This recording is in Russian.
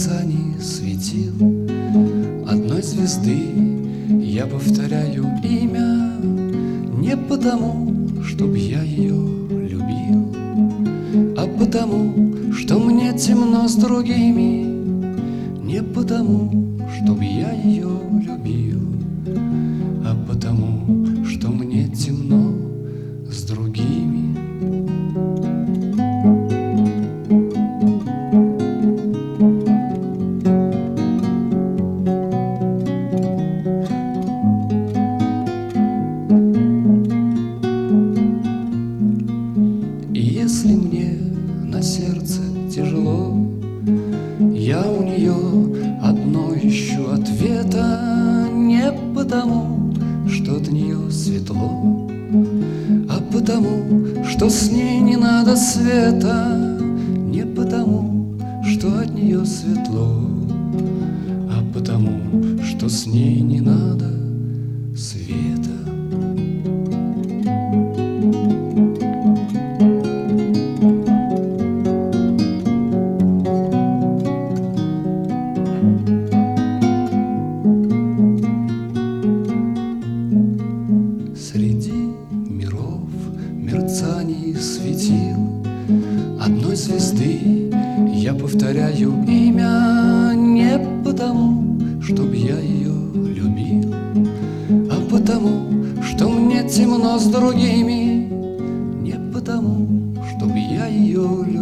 мерцании светил одной звезды я повторяю имя не потому, чтоб я ее любил, а потому, что мне темно с другими. Не потому, чтоб я ее любил, а потому, что мне темно с другими. И если мне на сердце тяжело, я у нее одно ищу ответа. Не потому, что от нее светло, а потому, что с ней не надо света. Не потому, что от нее светло, а потому, что с ней не надо света. Среди миров мерцаний светил одной звезды я повторяю имя не потому, чтоб я ее любил, а потому, что мне темно с другими. Не потому, чтоб я ее